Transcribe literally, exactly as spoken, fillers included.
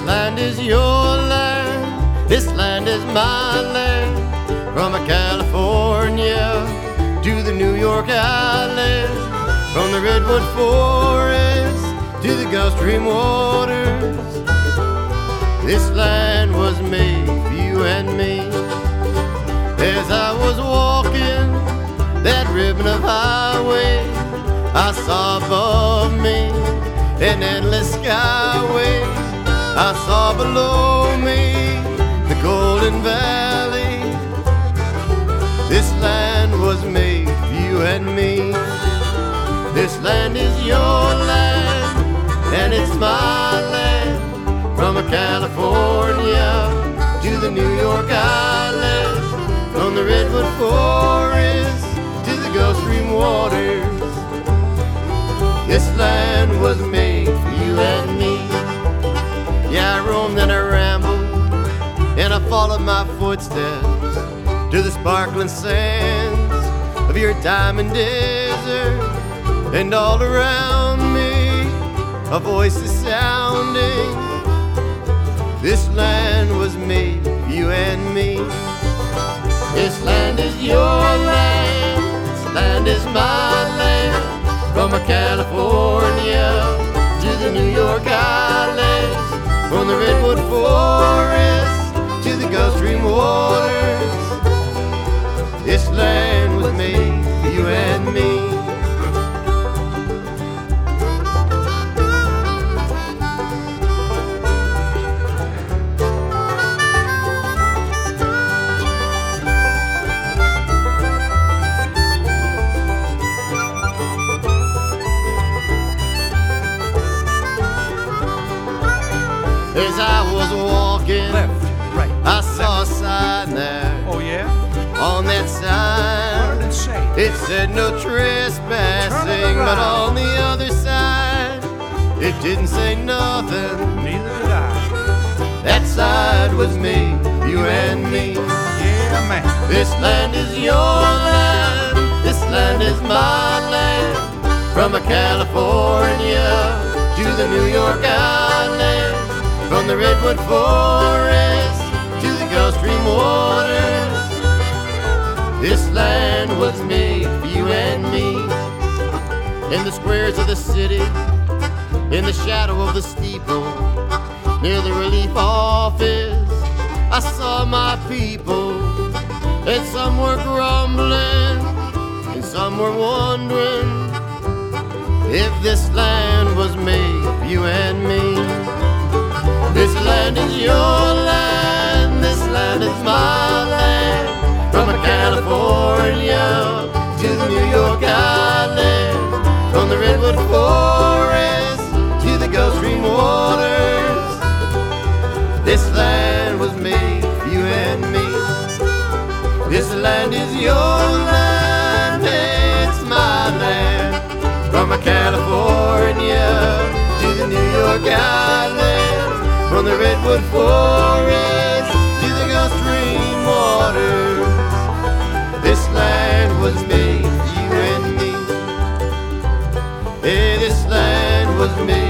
land is your land, this land is my land. From California to the New York Island, from the redwood forest to the Gulf Stream waters, this land was made for you and me. As I was walking that ribbon of highway, I saw above me an endless skyway. I saw below me the Golden Valley. This land was made for you and me. This land is your land, and it's my land. From California to the New York Island, from the redwood forest to the Gulf Stream waters, this land was made for you and me. Yeah, I roamed and I rambled, and I followed my footsteps to the sparkling sands of your diamond desert. And all around me a voice is sounding, this land was made for you and me. This land is your land, this land is my land. From California to the New York Islands, from the redwood forest to the Gulf Stream waters, this land was made for you and me. As I was walking, left, right, I saw left. a sign there. Oh yeah? On that sign, What did it say? it said no trespassing, but on the other side, it didn't say nothing. Neither did I. That side was me, you and me. Yeah, man. This land is your land, this land is my land. From California to the New York Island, from the redwood forest to the Gulf Stream waters, this land was made for you and me. In the squares of the city, in the shadow of the steeple, near the relief office, I saw my people. And some were grumbling, and some were wondering if this land was made for you and me. This land is your land, this land is my land. From California to the New York Island, from the redwood forest to the Gulf Stream waters, this land was made for you and me. This land is your land, it's my land. From California to the New York Island, from the redwood forest to the Gulf Stream waters, this land was made for you and me. Hey, this land was made